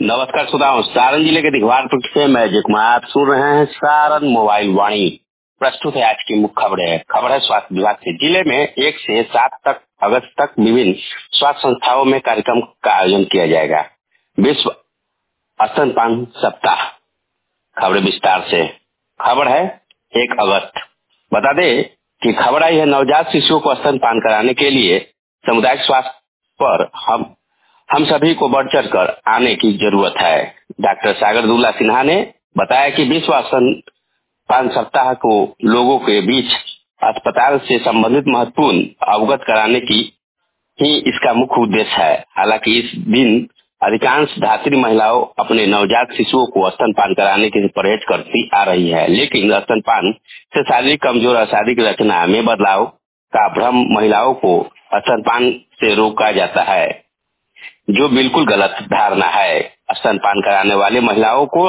नमस्कार श्रोताओं, सारण जिले के दिघवार से मैं अजय कुमार आप सुन रहे हैं सारण मोबाइल वाणी। प्रस्तुत है आज की मुख्य खबरें। खबर है स्वास्थ्य विभाग से। जिले में 1 से 7 तक अगस्त तक विभिन्न स्वास्थ्य संस्थाओं में कार्यक्रम का आयोजन किया जाएगा। विश्व स्तनपान सप्ताह। खबरें विस्तार से। खबर है 1 अगस्त। बता दें कि खबर आई है नवजात शिशुओं को स्तनपान कराने के लिए सामुदायिक स्वास्थ्य पर हम सभी को बढ़ चढ़ कर आने की जरूरत है। डॉक्टर सागर दुल्ला सिन्हा ने बताया कि विश्व स्तनपान सप्ताह को लोगों के बीच अस्पताल से संबंधित महत्वपूर्ण अवगत कराने की ही इसका मुख्य उद्देश्य है। हालांकि इस दिन अधिकांश धात्री महिलाओं अपने नवजात शिशुओं को स्तनपान कराने के परहेज करती आ रही है, लेकिन स्तनपान से शारीरिक कमजोर और शारीरिक रचना में बदलाव का भ्रम महिलाओं को स्तनपान से रोका जाता है, जो बिल्कुल गलत धारणा है। स्तनपान कराने वाले महिलाओं को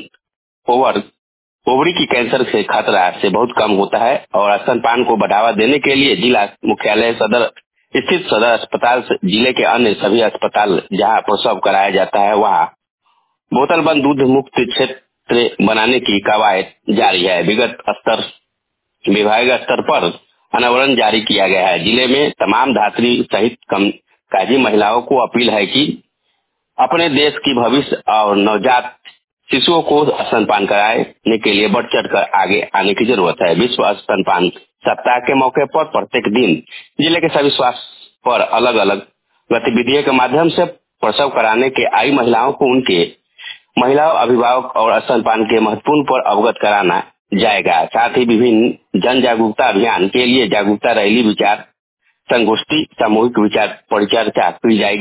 ओवरी की कैंसर से खतरा से बहुत कम होता है और स्तनपान को बढ़ावा देने के लिए जिला मुख्यालय स्थित सदर अस्पताल से जिले के अन्य सभी अस्पताल जहां प्रसव कराया जाता है वहां बोतलबंद दूध मुक्त क्षेत्र बनाने की कवायद जारी है। विभाग स्तर पर अनावरण जारी किया गया है। जिले में तमाम धात्री सहित काजी महिलाओं को अपील है कि अपने देश की भविष्य और नवजात शिशुओं को स्तनपान कराने के लिए बढ़ चढ़ कर आगे आने की जरूरत है। विश्व स्तनपान सप्ताह के मौके पर प्रत्येक दिन जिले के सभी स्वास्थ्य पर अलग अलग गतिविधियों के माध्यम से प्रसव कराने के आई महिलाओं को उनके महिला अभिभावक और स्तनपान के महत्वपूर्ण पर अवगत कराना जाएगा। साथ ही विभिन्न जन जागरूकता अभियान के लिए जागरूकता रैली, विचार संगोष्ठी, सामूहिक विचार परिचर्चा की जाएगी।